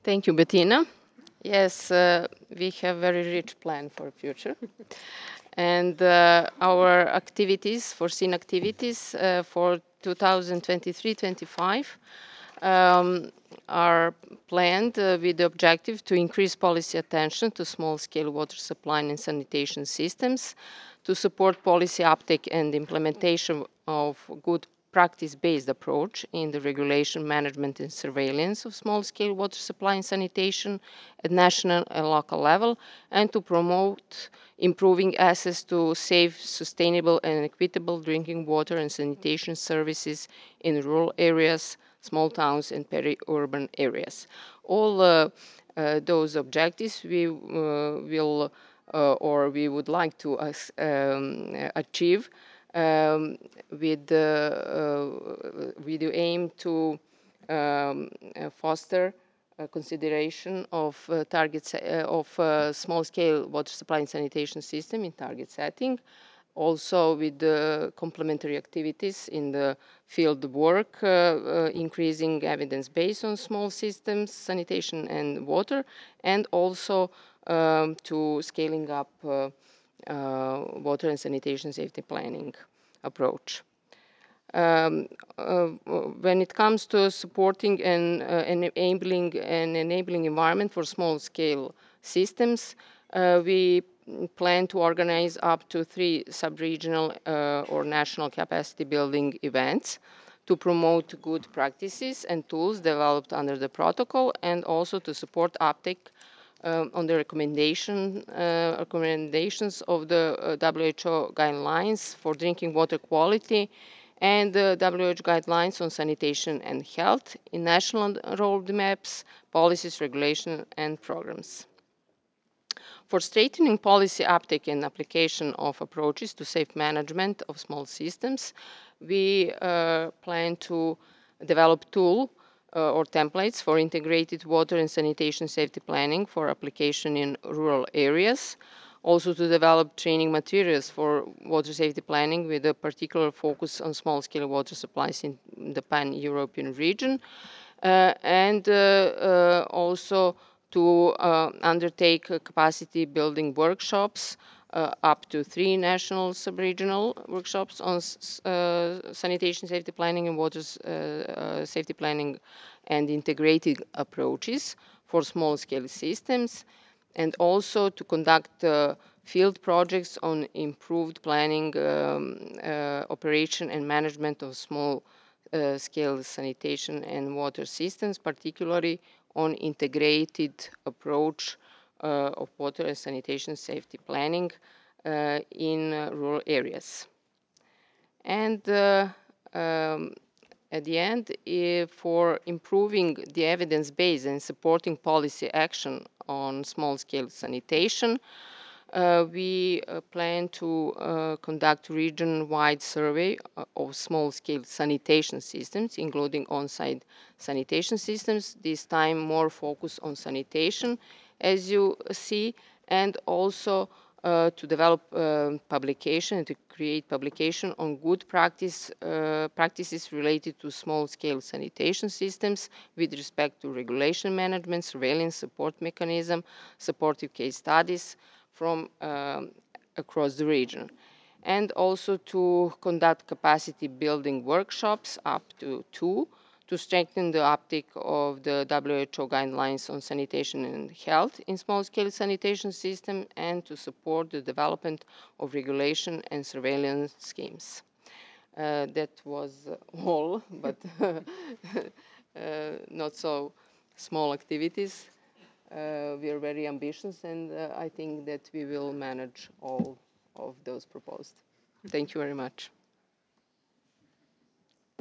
Thank you, Bettina. Yes, we have very rich plan for future. And our activities, foreseen activities for 2023-25 um, are planned with the objective to increase policy attention to small-scale water supply and sanitation systems, to support policy uptake and implementation of good practice-based approach in the regulation, management, and surveillance of small-scale water supply and sanitation at national and local level, and to promote improving access to safe, sustainable, and equitable drinking water and sanitation services in rural areas, small towns, and peri-urban areas. All those objectives we will or we would like to achieve with the aim to foster consideration of targets of small-scale water supply and sanitation system in target setting, also with the complementary activities in the field work, increasing evidence based on small systems, sanitation and water, and also to scaling up water and sanitation safety planning approach. Um, when it comes to supporting and enabling an enabling environment for small-scale systems, we plan to organize up to 3 sub-regional or national capacity building events to promote good practices and tools developed under the protocol, and also to support uptake on the recommendations of the WHO guidelines for drinking water quality and the WHO guidelines on sanitation and health in national roadmaps, policies, regulation, and programs. For strengthening policy uptake and application of approaches to safe management of small systems, we plan to develop tool or templates for integrated water and sanitation safety planning for application in rural areas. Also to develop training materials for water safety planning with a particular focus on small-scale water supplies in the pan-European region. And also to undertake capacity building workshops, up to 3 national sub-regional workshops on sanitation safety planning and water safety planning and integrated approaches for small-scale systems, and also to conduct field projects on improved planning, operation and management of small scale sanitation and water systems, particularly on integrated approach of water and sanitation safety planning in rural areas. And at the end, for improving the evidence base and supporting policy action on small-scale sanitation, we plan to conduct region-wide survey of small-scale sanitation systems, including on-site sanitation systems, this time more focus on sanitation, as you see, and also to develop publication and to create publication on good practices related to small-scale sanitation systems with respect to regulation management, surveillance, support mechanism, supportive case studies from across the region. And also to conduct capacity building workshops, up to 2, to strengthen the uptake of the WHO guidelines on sanitation and health in small-scale sanitation system, and to support the development of regulation and surveillance schemes. That was all, but not so small activities. We are very ambitious, and I think that we will manage all of those proposed. Thank you very much.